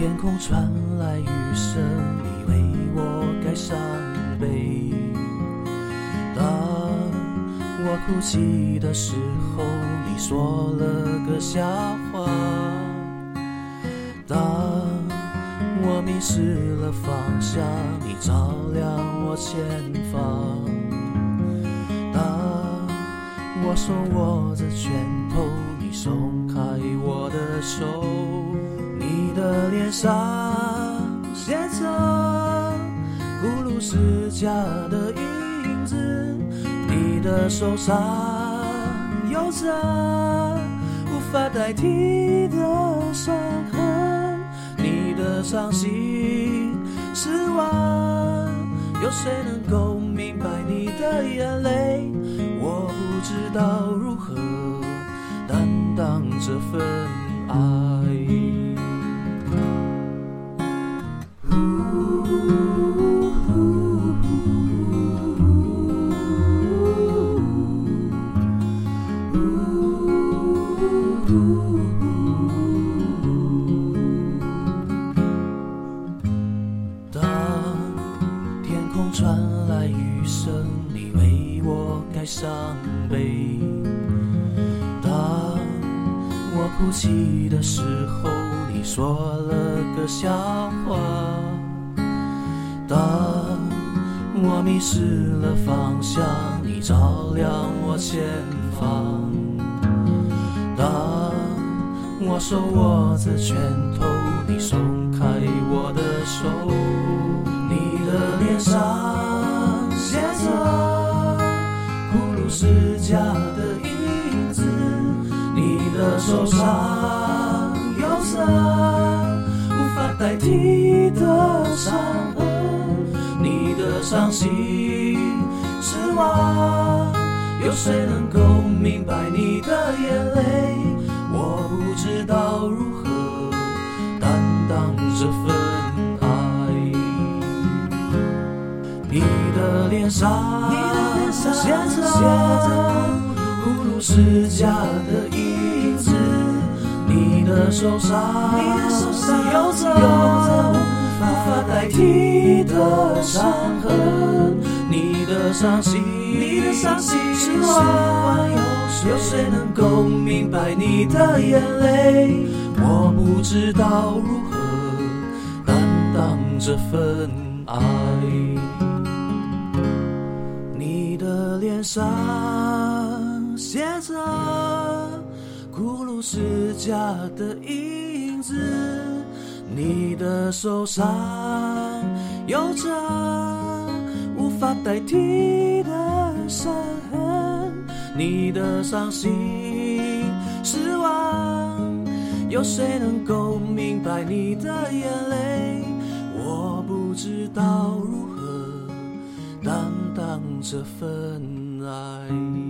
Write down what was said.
天空传来雨声，你为我盖上悲。当我哭泣的时候，你说了个笑话。当我迷失了方向，你照亮我前方。当我手握着拳头，你松开我的手。你的脸上写着古鲁世家的影子，你的手上有着无法代替的伤痕，你的伤心失望，有谁能够明白你的眼泪？我不知道如何担当这份爱。当天空传来雨声，你为我盖上悲。当我哭泣的时候，你说了个笑话。当我迷失了方向，你照亮我前方。当我手握着拳头，你松开我的手。你的脸上写着古鲁世家的影子，你的手上有着无法代替的伤痕，你的伤心失望，有谁能够明白你的眼泪？我不知道如何担当这份爱。你的脸上写着古鲁世家的影子，你的手上有着无法代替的伤痕，你的伤心失望，有谁能够明白你的眼泪？我不知道如何担当这份爱。你的脸上写着古鲁世家的影子，你的手上有着无法代替的伤痕，你的伤心失望，有谁能够明白你的眼泪？我不知道如何担当这份爱。